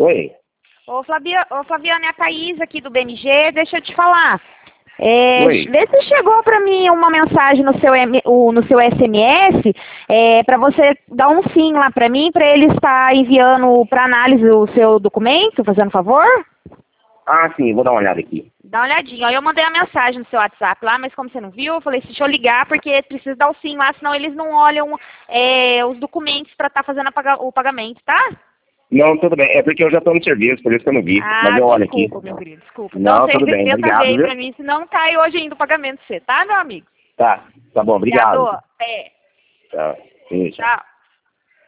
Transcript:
Oi. Ô, Flaviana, é a Thaís aqui do BMG, deixa eu te falar. Oi. Vê se chegou para mim uma mensagem no seu SMS, para você dar um sim lá para mim, para ele estar enviando para análise o seu documento, fazendo favor? Ah, sim, vou dar uma olhada aqui. Dá uma olhadinha. Aí eu mandei a mensagem no seu WhatsApp lá, mas como você não viu, eu falei, deixa eu ligar, porque precisa dar o sim lá, senão eles não olham os documentos para estar fazendo o pagamento, tá? Não, tudo bem. É porque eu já estou no serviço, por isso que eu não vi. Mas eu olho aqui. Desculpa, meu querido, desculpa. Então Não, você tudo bem. tenta Obrigado, ver aí viu? pra mim, senão cai hoje ainda o pagamento pra você, tá, meu amigo? Tá bom. Obrigado. Até. Tá. Beijo. Tchau.